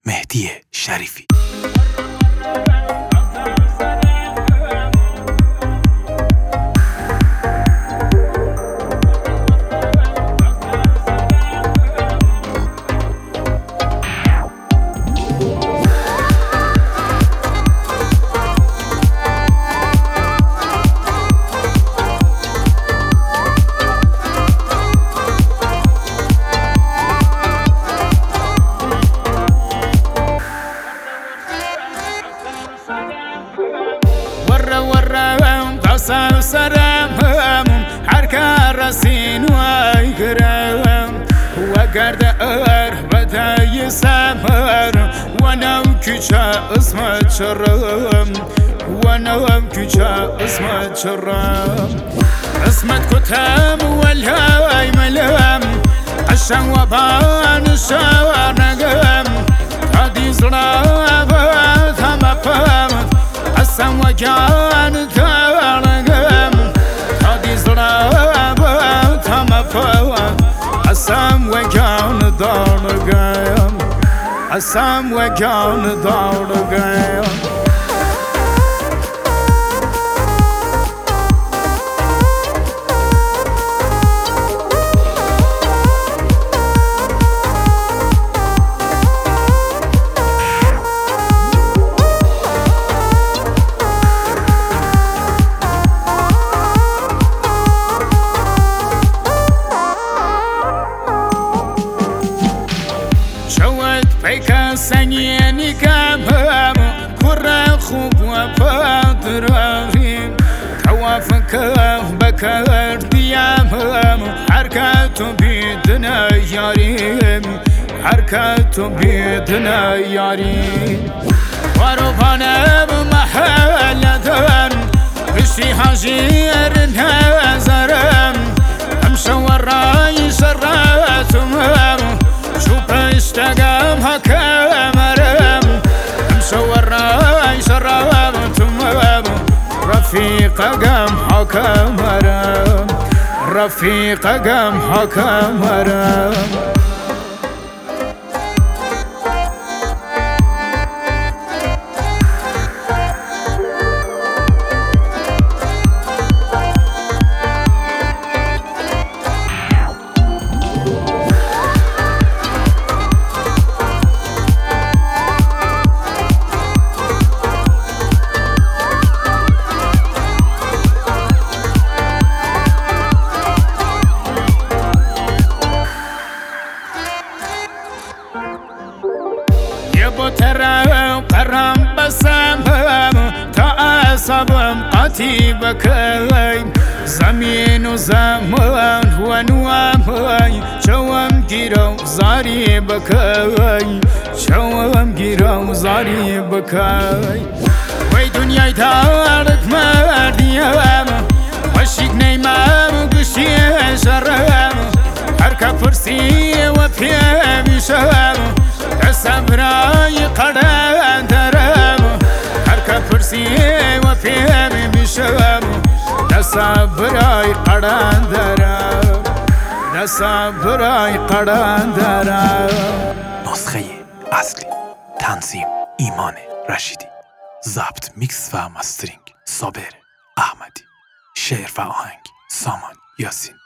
مهدی شریفی. قصة سرم حركة رسين ويكرم وقرد بتاي سمر وانا وكيشا اسمه شرم وانا وكيشا اسمه شرم اسمه كتم والهاي ملم عشان وبان الشوار نقم هادي زرابة ثم فهم عسان وجان تارقم هادي زرابة ثم فهم عسان وجان دارقم عسان وجان دارقم بيكا سنيني كامام كرة خوب وفاطرهم توافك بكر ديامهم حركات بيدنا ياريم حركات بيدنا ياريم ورفانا بمحلة بشي حجير نازرم امشوا الراي شراتهم شوف اشتقام هكامرم مشور راي شرابتم رفيق قام هكامرم رفيق قام هكامرم ترى قرم بسام تعصبم قتيبك زمين وزمان ونوام شوام جيرو زاريبك شوام جيرو زاريبك وي دنيا دارك مرديام وشيك نيمام قشي شرام حركة فرسي وفي بشام صبراي قدان درام حركة فرسي وفي بشام صبراي قدان درام صبراي قدان درام. نسخه اصلی تنظیم ایمان رشیدی، ضبط میکس و مسترینگ صابر احمدی، شعر و آهنگ سامان یاسین.